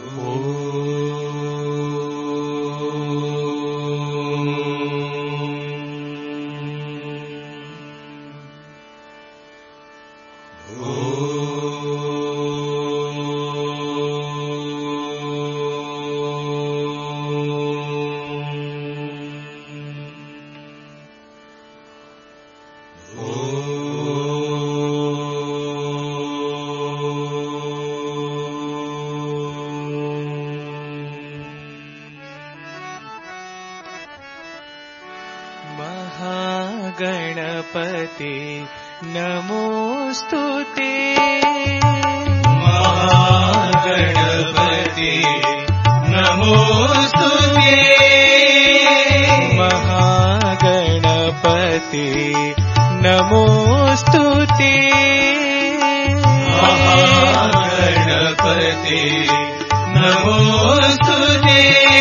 गणपते नमोस्तुते महागणपते नमोस्तुते महागणपते नमोस्तुते महागणपते नमोस्तुते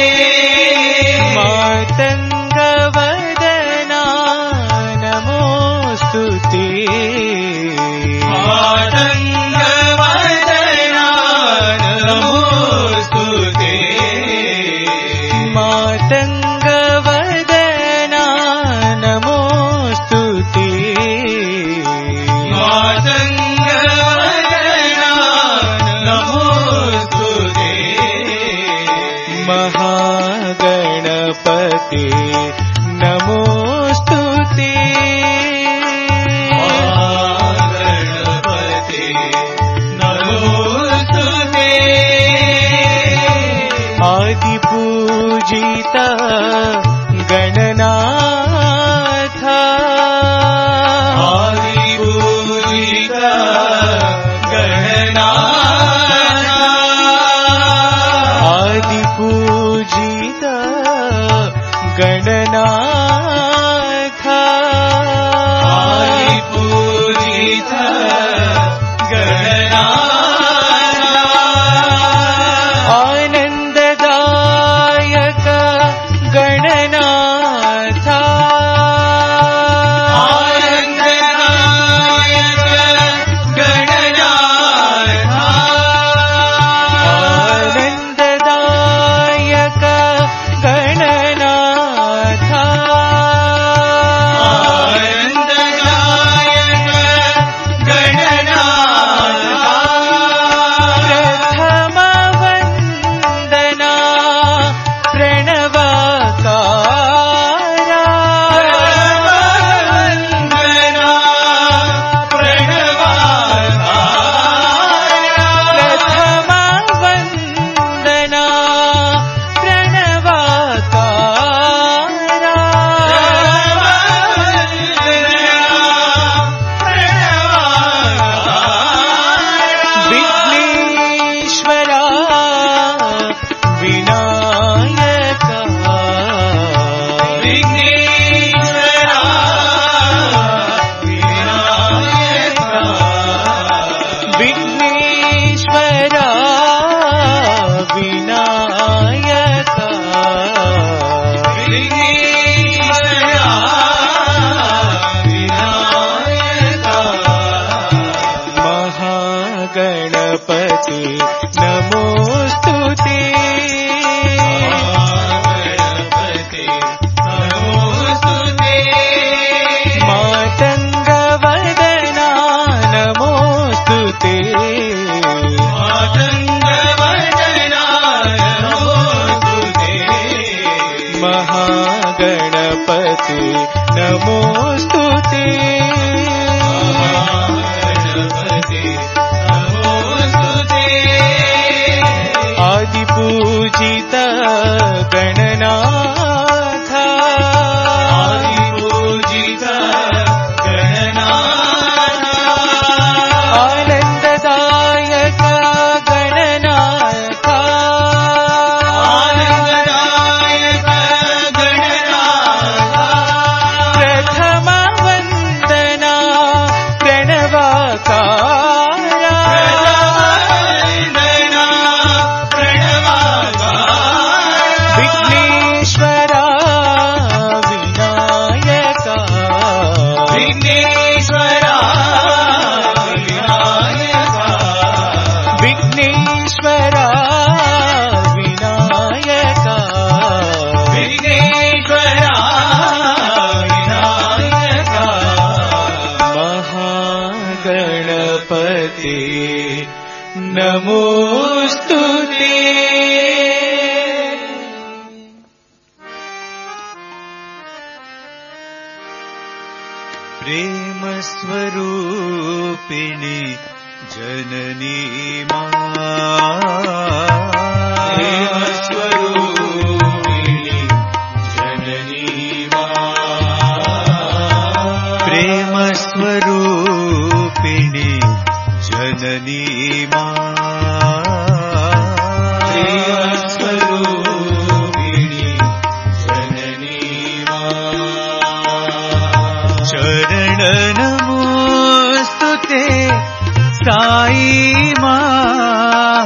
मातङ्गवदना नमोस्तुते मातङ्गवदना नमोस्तुते मातङ्गवदना नमोस्तुते मातङ्गवदना नमोस्तुते महागणपते नमोस्तुते महागणपते नमोस्तुते आदिपूजित गणनाथ आदिपूजित गणनाथ आदिपूजित गणनाथ आदिपूजित गणनाथ आनन्ददायक गणनाथ आनन्ददायक गणनाथ आनन्ददायक गणनाथ आनन्ददायक गणपते नमोस्तुते गणपते नमोस्तुते मातङ्गवदना नमोस्तुते मातङ्गवदना नमोस्तुते महागणपते नमोस्तुते आदिपूजित गणनाथ आदिपूजित गणनाथ आनन्ददायक गणनाथ आनन्ददायक गणनाथ प्रथम नमोस्तुते प्रेम स्वरूपिणी जननी प्रेम स्वरूपिणी जननी प्रेम स्वरूपिणी जननी प्रेम स्वरूपिणी जननी चरण नमोस्तुते साई मां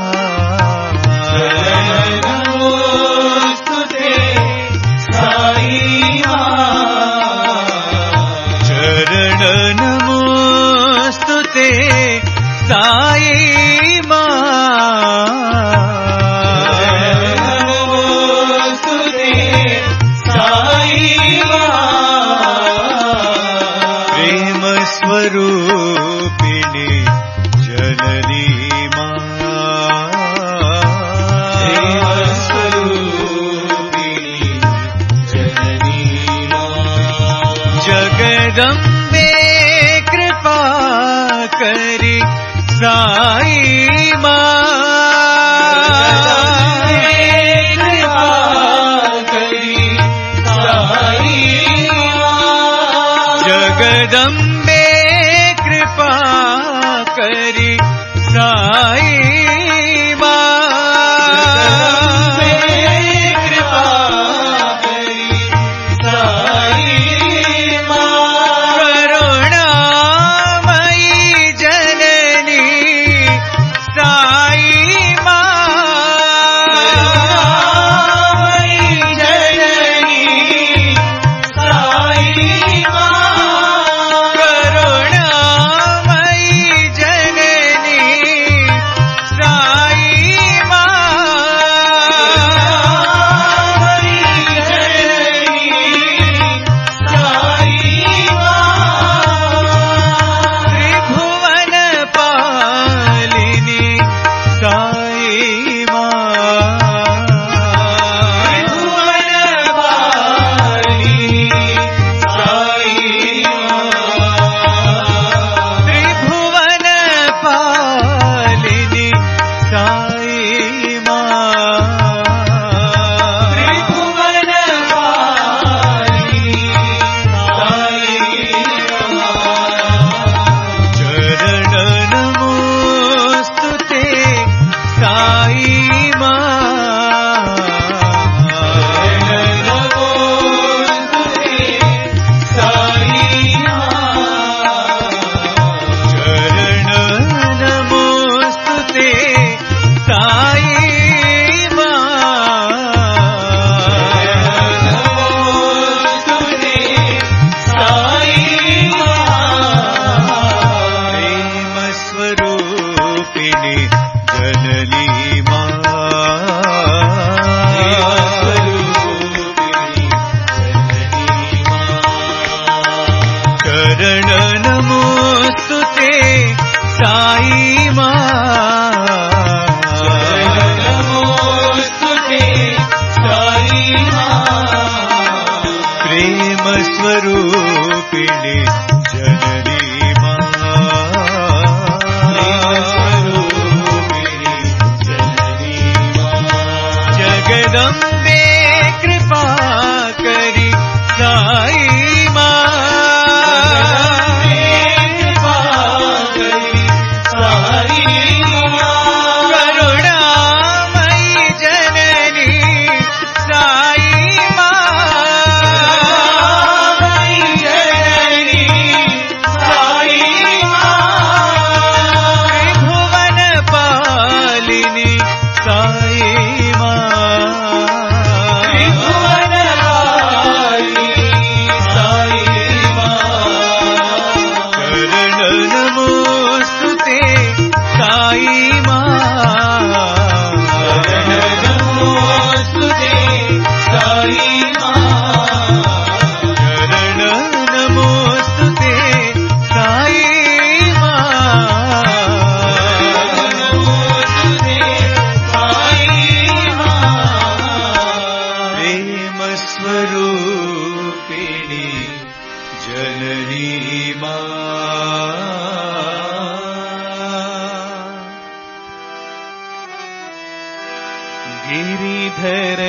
गिरिधर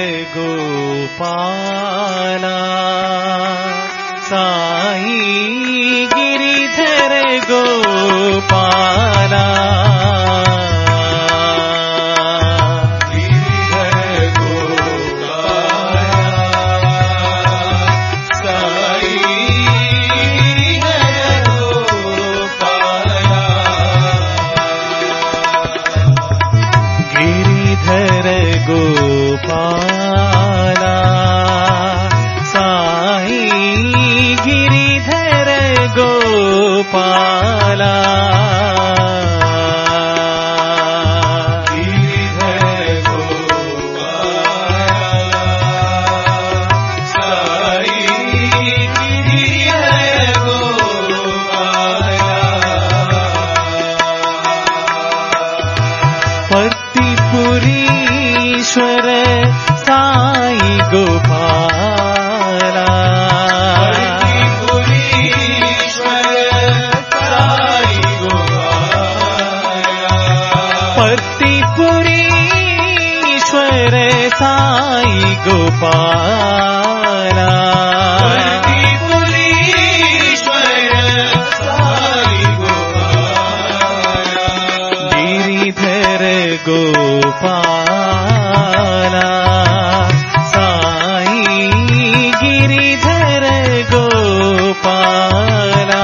गोपाला साई गिरिधर गोपाला गोपाला साई गिरिधर गोपाला पर्तिपुरीश्वर साई गोपाला पर्तिपुरीश्वर साई गोपाला गिरिधर गोपाला साई गिरिधर गोपाला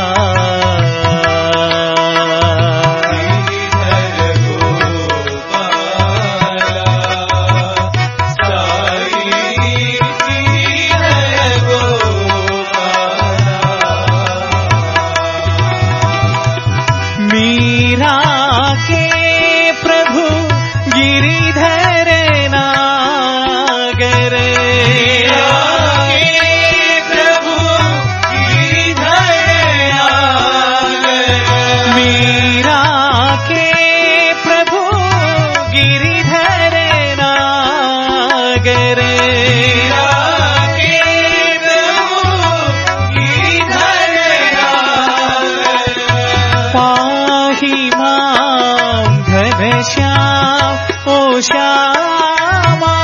मीरा के प्रभु गिरिधर नागर मीरा के प्रभु गिरिधर नागर पाहि मां घनश्याम ओ श्यामा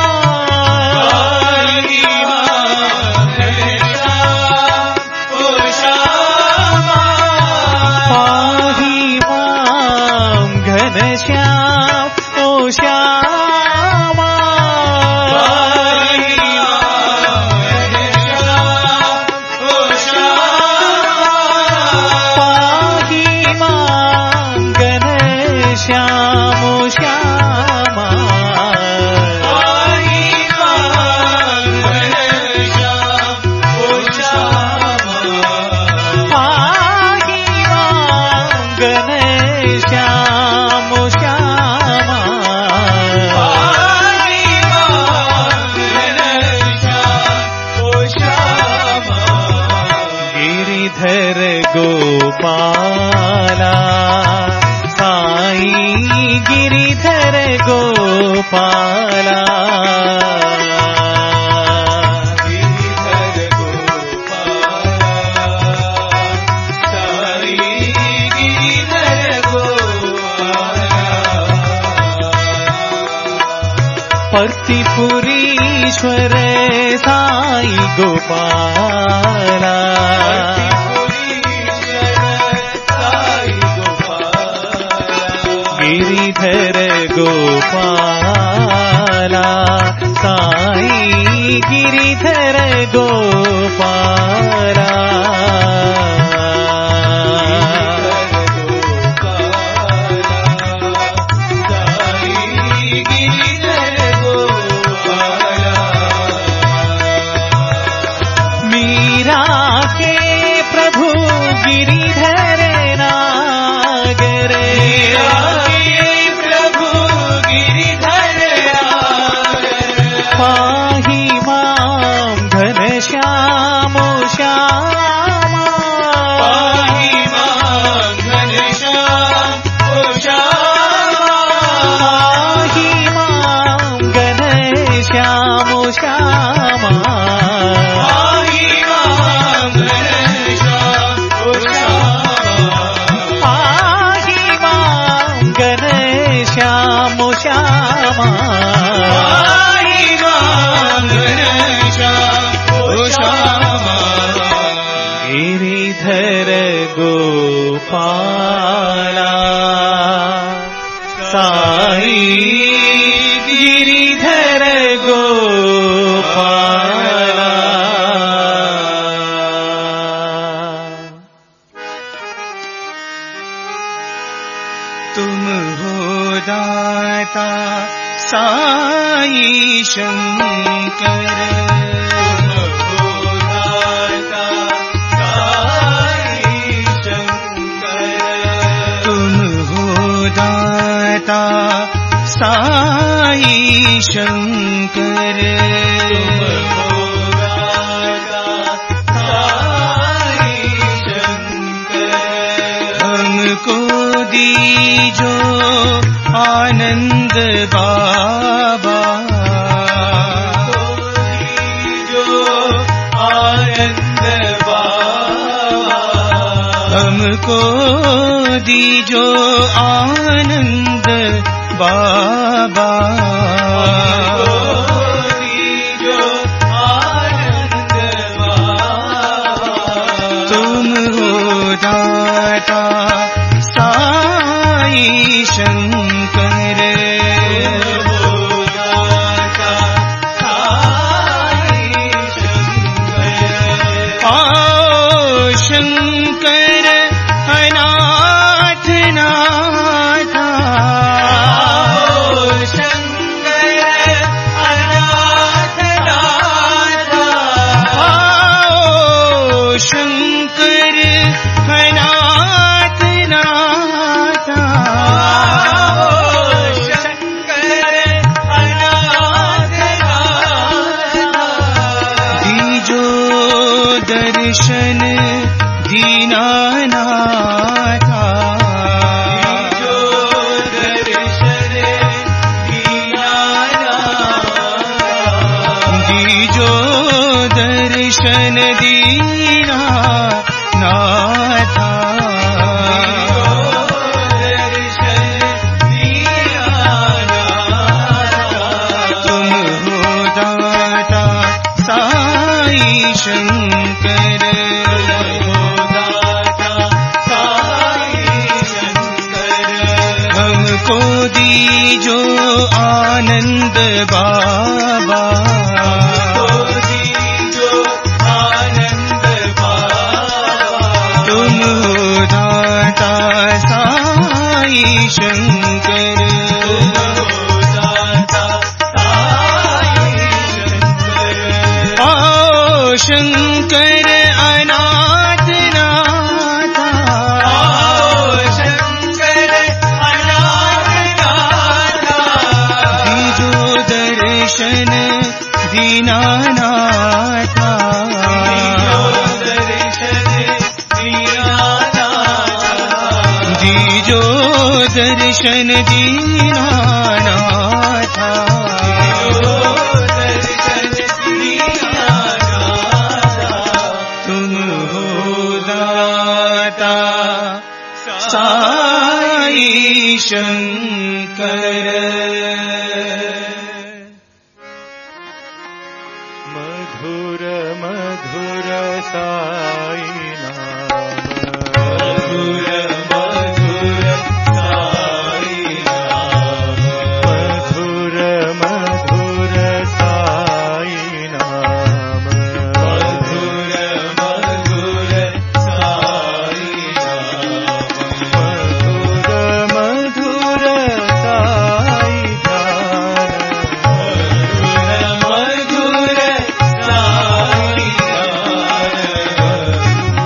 पाहि मां घनश्याम ओ श्यामा पाहि मां घनश्याम ओ श्यामा पाहि मां घनश्याम ओ श्यामा गिरिधर गोपाला साई गिरिधर गोपाला पर्तिपुरीश्वर साई गोपाला गिरिधर गोपाला साई गिरिधर गोपाला मीरा के प्रभु गिरिधर नागर पाहि मां घनश्याम ओ श्यामा पाहि मां घनश्याम ओ श्यामा पाहि मां घनश्याम ओ श्यामा पाला साई गिरिधर गोपाला। तुम हो दाता साई शंकर, साई शंकर, हमको दीजो आनंद बाबा, हमको दीजो आनंद बाबा, तुम हो दाता साई शंकर, आओ शंकर अनाथ नाथा, दर्शन दीनानाथा, दीजो दर्शन दीनानाथा, तुम हो दाता साई शंकर, हमको दीजो आनंद बाबा, तुम हो दाता साई शंकर, आओ शंकर अनाथ नाथा, दीजो दर्शन दीनानाथा, दीजो दर्शन दीनानाथा, तुम हो दाता साई शंकर। मधुर मधुर साई नाम, मधुर मधुर साई नाम, मधुर मधुर साई नाम, मधुर मधुर साई नाम, मधुर मधुर साई ध्यान, मधुर मधुर साई नाम,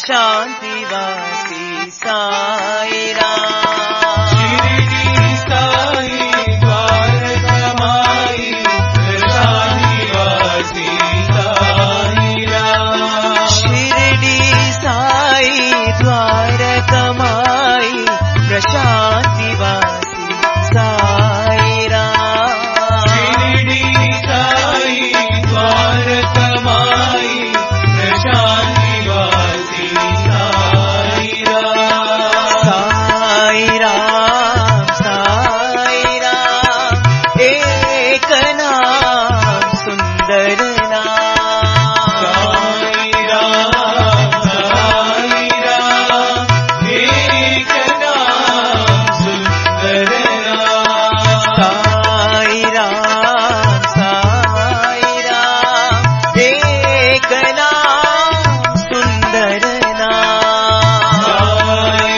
प्रशान्तिवासी साई राम। शिरडी साई द्वारकमाई प्रशान्तिवासी साई राम। शिरडी साई द्वारकमाई प्रशान्तिवासी साई राम। शिरडी साई द्वारकमाई प्रशान्तिवासी साई राम। साई राम साई राम एक नाम सुंदर नाम। साई राम एक नाम सुंदर नाम। साई राम एक नाम सुंदर नाम। साई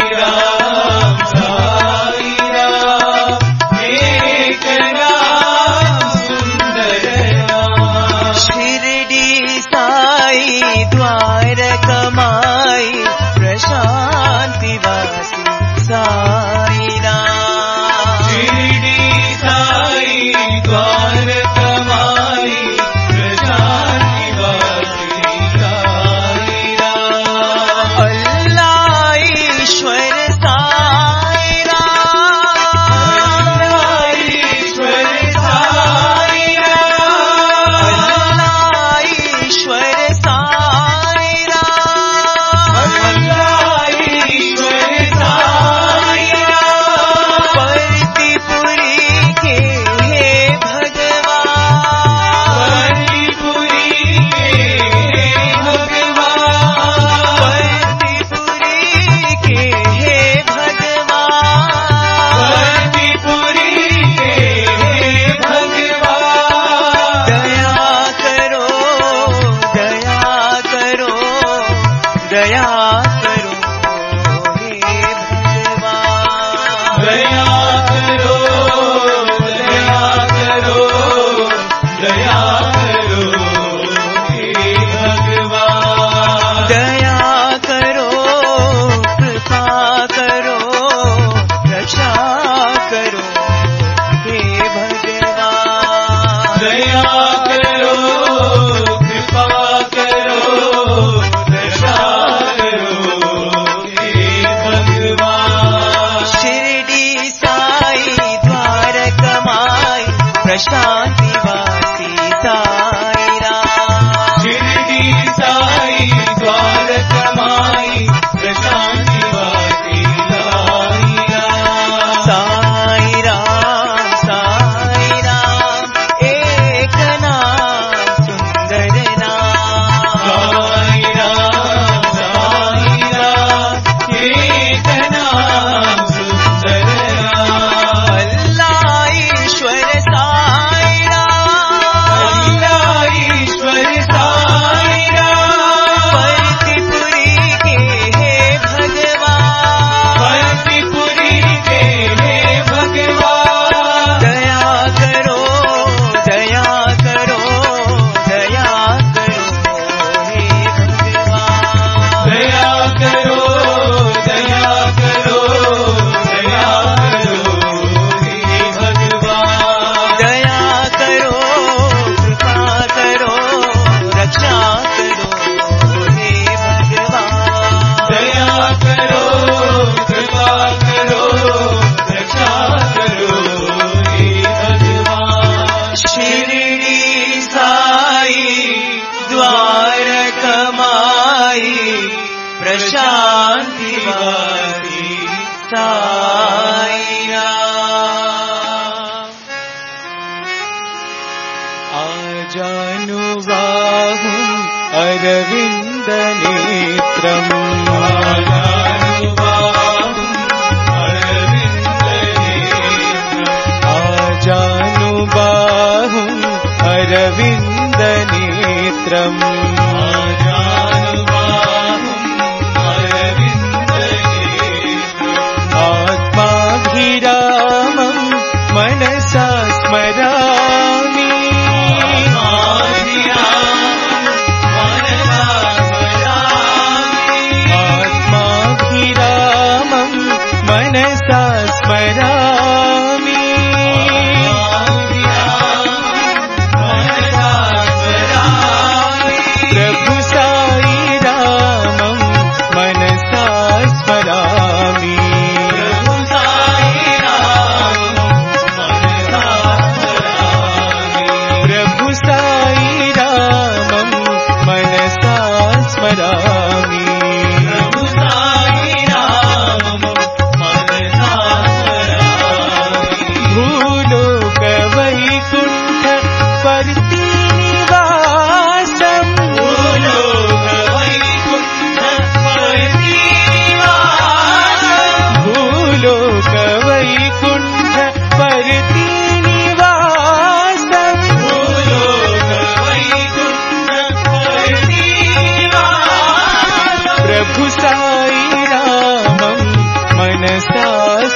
राम एक नाम सुंदर नाम। शिरडी साई द्वारकमाई प्रशान्तिवासी साई राम। शिरडी साई द्वारकमाई प्रशान्तिवासी साई राम। अल्लाह ईश्वर साई राम। ईश्वर साई राम। अल्लाह ईश्वर साई राम। ईश्वर साई राम। परतिपुरी के हे भगवान। परतिपुरी के भगवान। परतिपुरी के हे भगवान। परतिपुरी के भगवान। दया करो दया करो दया करो हे भगवान। दया करो दया करो दया करो हे भगवान। दया करो कृपा करो रक्षा करो हे भगवान। दया करो कृपा करो रक्षा करो हे भगवान। शिरडी साई द्वारकमाई प्रशान्तिवासी साई राम। शिरडी साई द्वारकमाई प्रशान्तिवासी साई राम। साई राम एक नाम सुंदर नाम। साई राम एक नाम सुंदर नाम। अल्लाह ईश्वर साई राम। ईश्वर साई राम। परतिपुरी के हे भगवान। परतिपुरी के हे भगवान। दया करो दया करो दया करो हे भगवान। दया करो दया करो दया करो हे भगवान। दया करो कृपा करो रक्षा करो हे भगवान। दया करो कृपा करो रक्षा करो हे भगवान। शिरडी साई द्वारकमाई प्रशान्तिवासी साई राम। आजानुबाहुम् अरविन्दनेत्रम् आजानुबाहुम् अरविन्दनेत्रम् आत्माभिरामम् मनसा स्मरामि।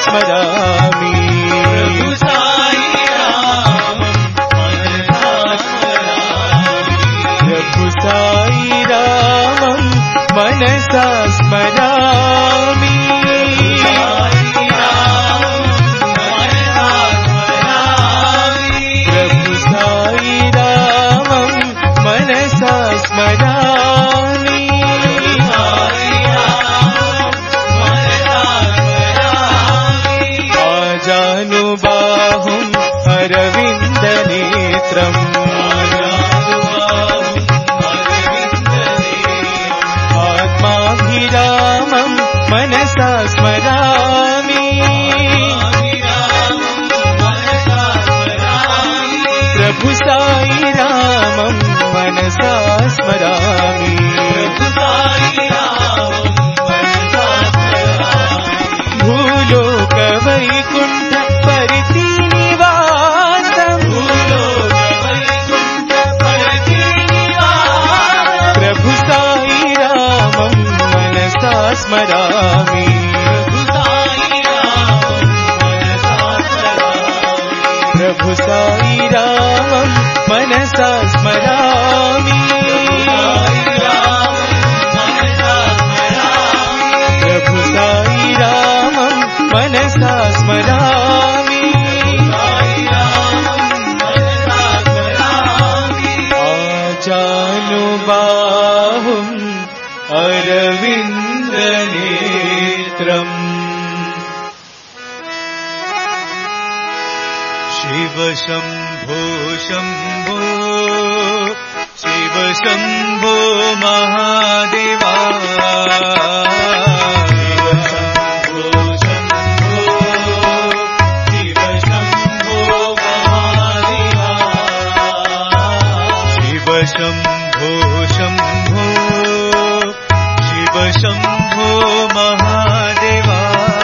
स्मरामि प्रभु साई राम मनसा स्मरामि प्रभु साई रामं मनसा स्मरामि प्रभु साई रामं मनसा स्मरामि आजानुबाहुम् अरविन्दनेत्रम् आत्माभिरामं मनसा स्मरामि प्रभु साई रामं मनसा स्मरामि भूलोक वैकुण्ठ परितिनिवासम् प्रभु साई रामं मनसा स्मरामि प्रभु साई रामं मनसा स्मरामि प्रभु साई रामं मनसा स्मरामि आजानुबाहुम् अरविन्दनेत्रम् शिव शम्भो शम्भो शिव शम्भो महादेवा शिव शम्भो शम्भो शिव शम्भो महादेवा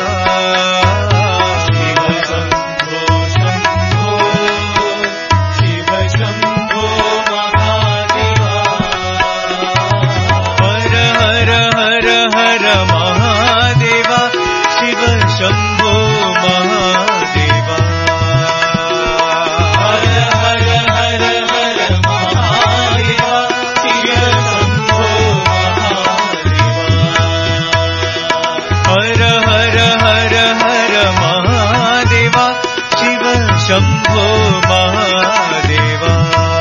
हर हर हर हर महादेवा शिव शम्भो महादेवा हर हर हर हर महादेवा शिव शम्भो महादेवा हर हर हर हर महादेवा शिव शम्भो महादेवा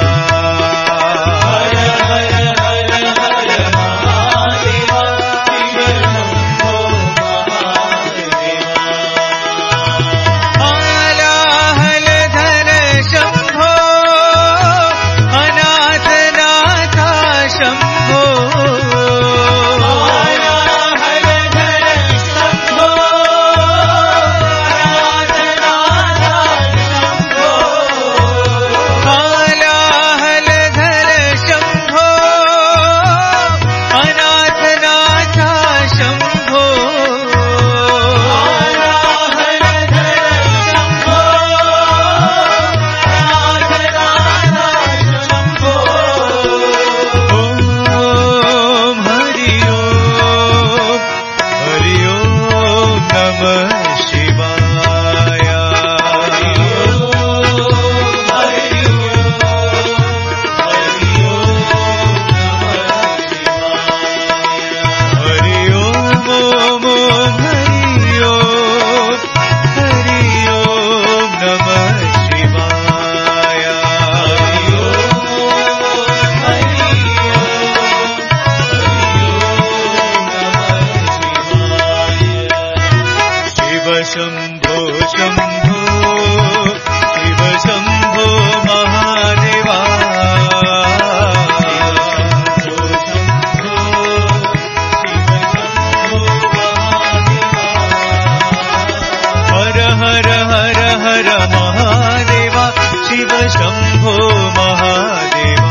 शम्भो शम्भो शिव शम्भो महादेवा हर हर हर हर महादेवा शिव शम्भो महादेवा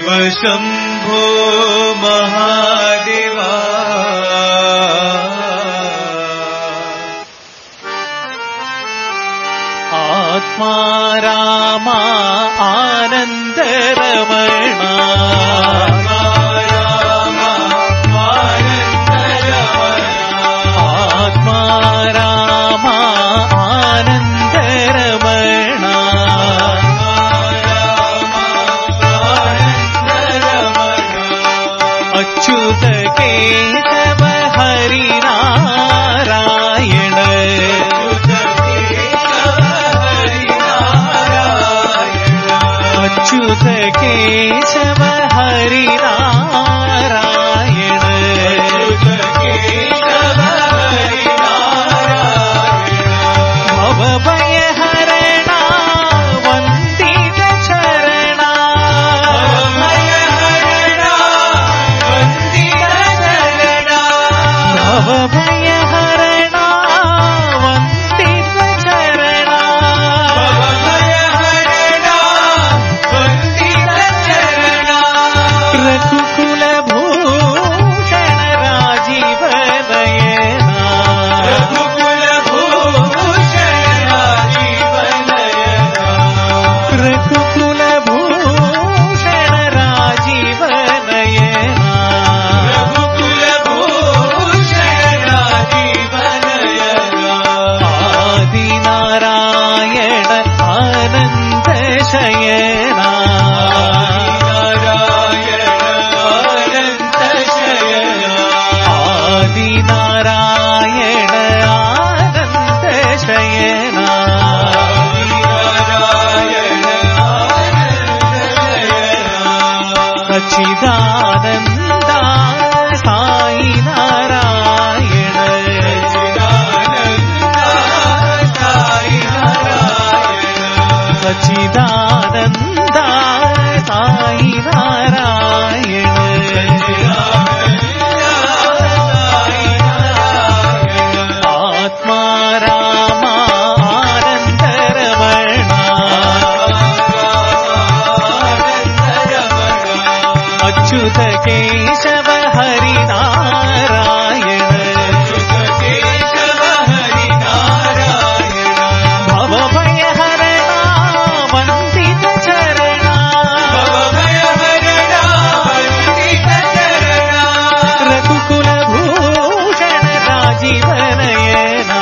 शिव शम्भो महादेवा आत्मा रामा आनन्द रमणा आत्मा रामा आनन्द रमणा अच्युत केशव हरि नारायण अच्युत केशव हरि नारायण भवभय हरणा वन्दित चरणा भवभय हरणा वन्दित चरणा रघुकुल भूषण राजीव नयना रघुकुल भूषण राजीव नयना आदि नारायण आनंद शयना आदि नारायण आनंद शयना सच्चिदानंदा साई नारायण सच्चिदानंदा साई नारायण आत्मा रामा आनंद रमणा अच्युत केशव हरि नारायण भवभय हरणा वन्दित चरणा रघुकुल भूषण राजीव नयना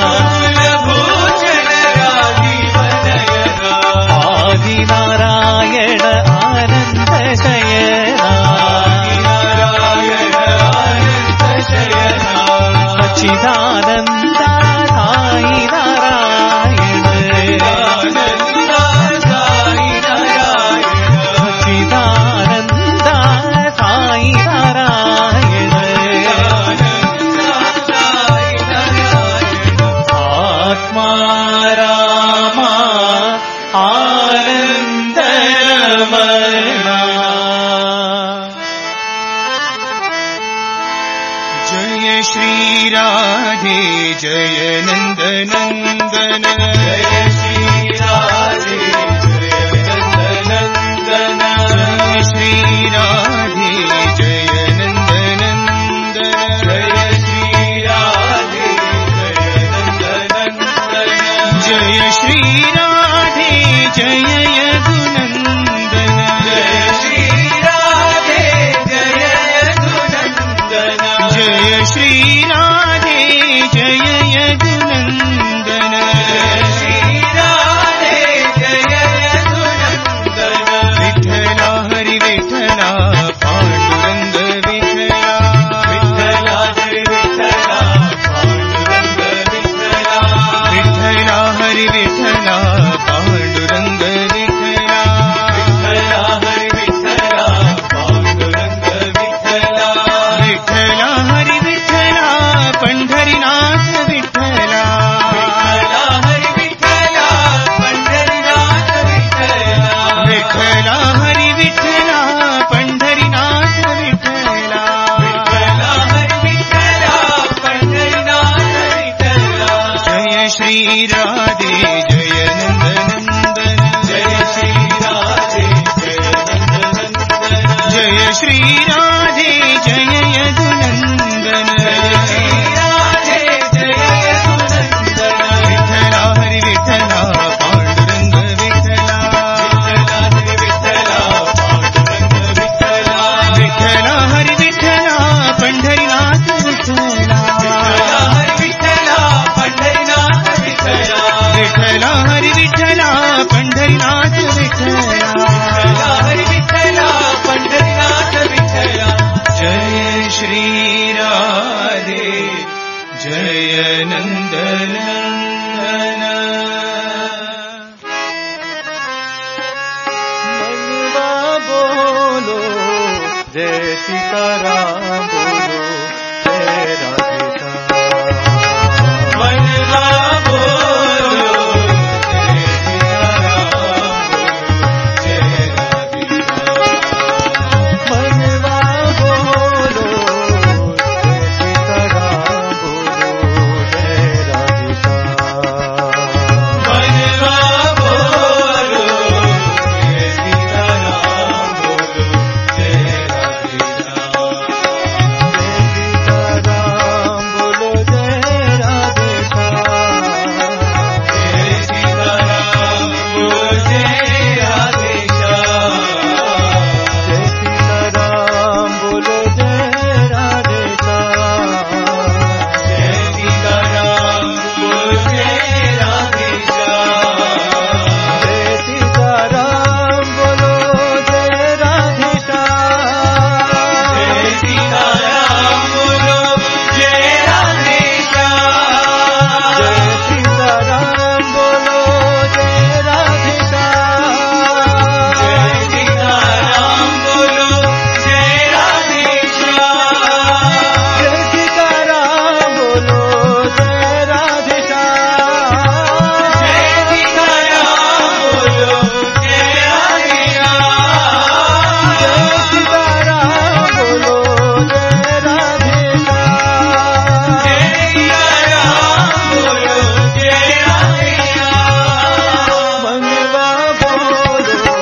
आदि नारायण आनंद शयना सच्चिदानंदा साई नारायण सच्चिदानंदा साई नारायण आत्मा रामा आनंद रमणा जय श्री राधे जय नंद नंदन जय श्री राधे जय नंद नंदन जय श्री राधे जय नंद नंदन जय श्री राधे जय नंद नंदन जय श्री राधे जय यदुनंदन जय श्री राधे जय यदुनंदन जय श्री राधे जय यदुनंदन जय श्री राधे जय यदुनंदन विठ्ठला हरि विठ्ठला पांडुरंग विठ्ठला विठ्ठला हरि विठ्ठला पांडुरंग विठ्ठला विठ्ठला हरि विठ्ठला पांडुरंग विठ्ठला विठ्ठला हरि विठ्ठला पांडुरंग विठ्ठला विठ्ठला हरि विठ्ठला सीताराम बोलो जय राधे श्याम। मनवा बोलो जय सीताराम जय राधे श्याम। मनवा बोलो जय सीताराम बोलो जय राधे श्याम। मनवा बोलो जय सीताराम बोलो जय राधे श्याम। सीताराम बोलो जय राधे श्याम। जय सीताराम बोलो जय राधे श्याम। जय सीताराम बोलो जय राधे श्याम। जय सीताराम बोलो जय राधे श्याम। जय सीताराम बोलो जय राधे श्याम। जय सीताराम बोलो जय राधे श्याम। जय सीताराम बोलो जय राधे श्याम। जय सीताराम बोलो जय राधे श्याम। जय सीताराम बोलो जय राधे श्याम। जय सीताराम बोलो जय राधे श्याम। जय सीताराम बोलो जय राधे श्याम। जय सीताराम बोलो जय राधे श्याम। मनवा बोलो जय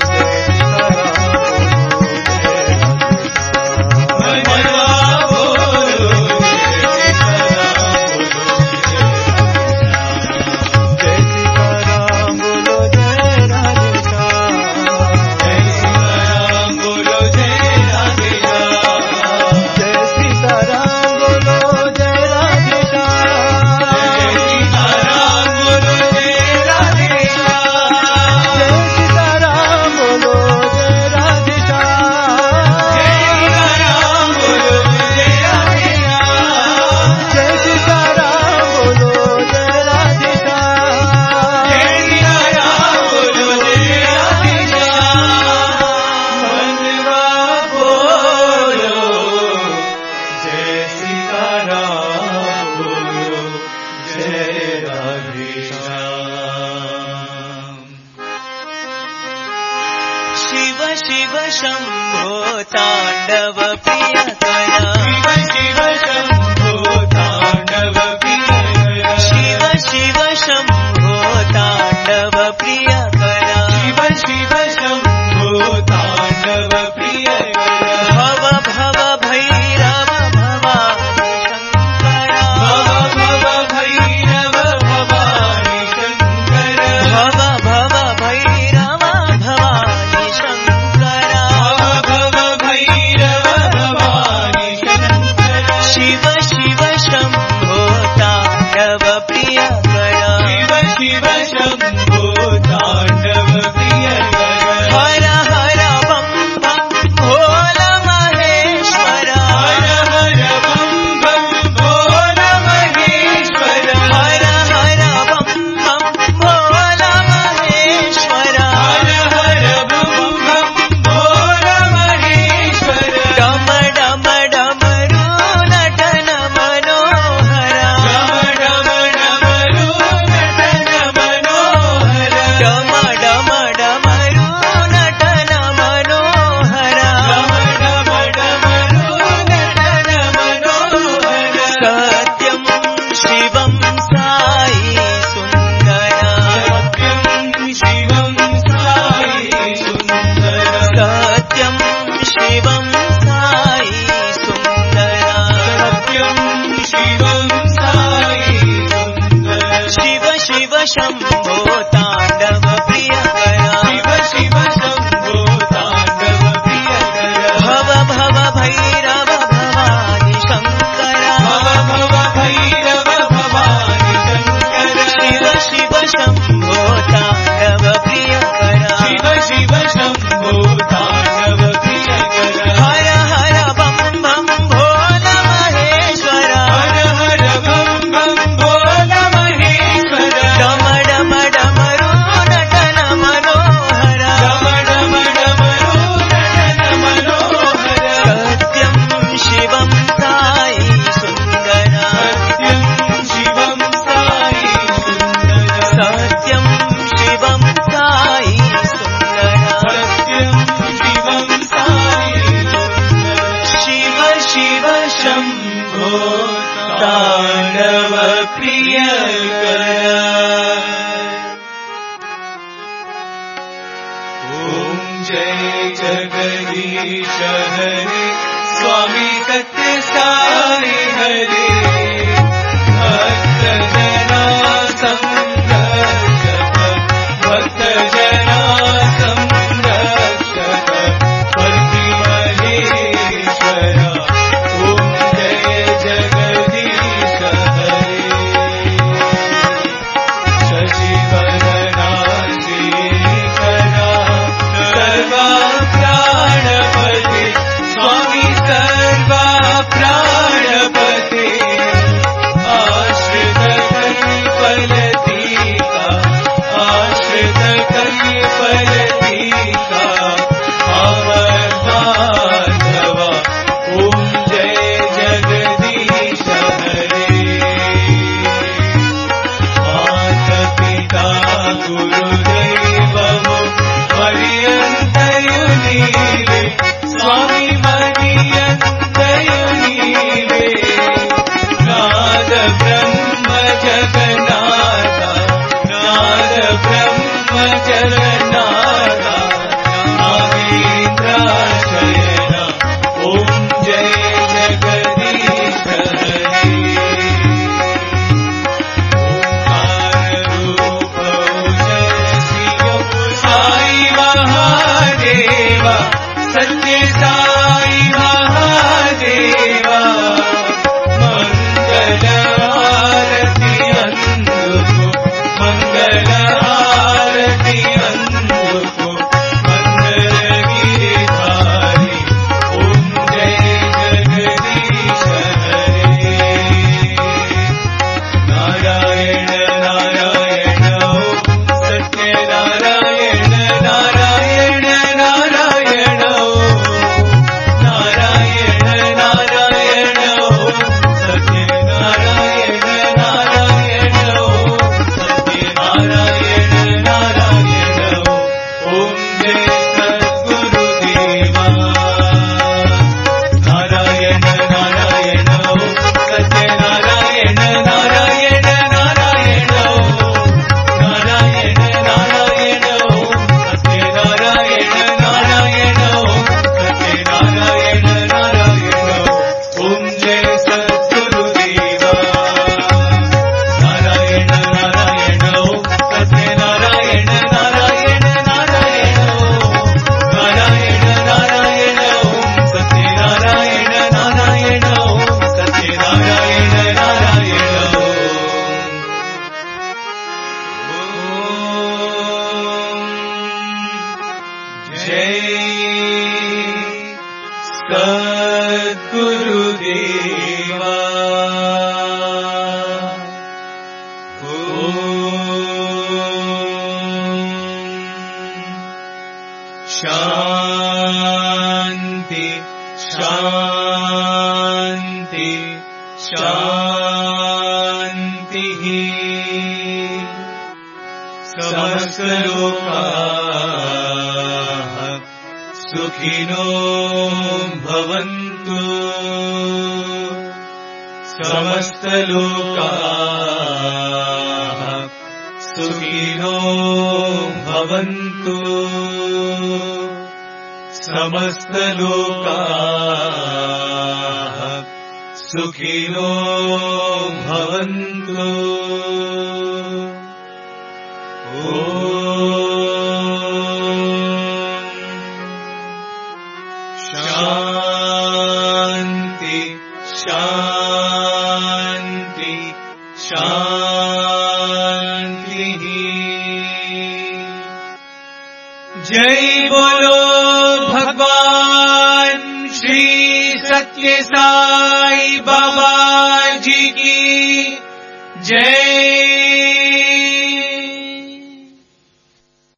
सीताराम बोलो जय राधे श्याम। जय सीताराम बोलो जय राधे श्याम। जय सीताराम बोलो जय राधे श्याम। जय सीताराम बोलो जय राधे श्याम। जय सीताराम बोलो जय राधे श्याम। जय सीताराम बोलो जय राधे श्याम। जय सीताराम बोलो जय राधे श्याम। जय सीताराम बोलो जय राधे श्याम। मनवा बोलो जय सीताराम बोलो जय राधे श्याम। शिव शिव शम्भो ताण्डव प्रियकरा शिव शिव शम्भो ताण्डव प्रियकरा। शिव शिव शम्भो ताण्डव प्रियकरा शिव शिव शम्भो ताण्डव प्रियकरा। भव भव भैरव भवानि शङ्करा भव भव भैरव भवानि शङ्करा। भव भव भैरव भवानि शङ्करा भव भव भैरव भवानि शङ्करा। शिव शिव शम्भो ताण्डव प्रियकरा शिव शिव शम्भो ताण्डव प्रियकरा। हर हर बम बम भोल महेश्वर हर हर बम बम भोल महेश्वर। हर हर बम बम भोल महेश्वर हर हर बम बम भोल महेश्वर। डम डम डमरू नटन मनोहर डम डम डमरू नटन मनोहर। डम डम डमरू नटन मनोहर डम डम डमरू नटन मनोहर। सत्यं शिवं साई सुन्दर सत्यं शिवं साई सुन्दर। सत्यं शिवं साई सुन्दर सत्यं शिवं साई सुन्दर। शिव शिव शम्भो ताण्डव प्रियकरा शिव शिव शम्भो ताण्डव प्रियकरा। भव भव भैरव भवानि शङ्करा भव भव भैरव भवानि शङ्करा। शिव शिव शम्भो ताण्डव प्रियकरा शिव शिव शम्भो ताण्डव प्रियकरा। हर हर बम बम भोल महेश्वर हर हर बम बम भोल महेश्वर। डम डम शम्भो ताण्डव प्रियकर ॐ जय जगदीश हरे स्वामी सत्य साई हरे भक्तजना संरक्षक भक्तजना संरक्षक परमहेश्वर ॐ जय जगदीश हरे शशिवदना श्रीकरा सर्वा प्राणपते स्वामी सर्वा प्राणपते आश्रित कल्पलतिका आश्रित कल्पलतिका अमर माधवा ॐ जय जगदीश हरे माता पिता गुरुदैवमो पर्यन्तयो नीवे स्वामी मर्यन्तयो नीवे नाद ब्रह्म जगन्नाथ नाद ब्रह्म जगन्नाथ नागेन्द्राशयन ॐ जय जगदीश हरे ओंकार रूप जय साई महादेवा सत्य साई महादेवा मंगल आरती अंधुको मंगल आरती अंधुको मंगल गिरिधारी ओम जय जगदीश हरे नारायण नारायण ओम सत्य नारायण नारायण नारायण ओम नारायण नारायण ओम सत्य नारायण नारायण ओम सत्य नारायण नारायण ओम जय सद्गुरुदेवा नारायण नारायण ओम सत्य नारायण नारायण नारायण ओम नारायण नारायण ओम सत्य नारायण नारायण ओम सत्य नारायण नारायण ओम जय सद्गुरुदेवा नारायण नारायण ओम सत्य नारायण नारायण नारायण ओम नारायण नारायण ओम सत्य नारायण नारायण ओम सत्य नारायण नारायण ओम जय सद्गुरुदेवा शांति शांति शांति समस्त लोकाः सुखिनो भवन्तु समस्त लोकाः सुखिनो भवन्तु समस्त लोकाः सुखिनो भवन्तु शांति शांति शांति जय बोलो भगवान श्री सत्य साई बाबा जी की जय।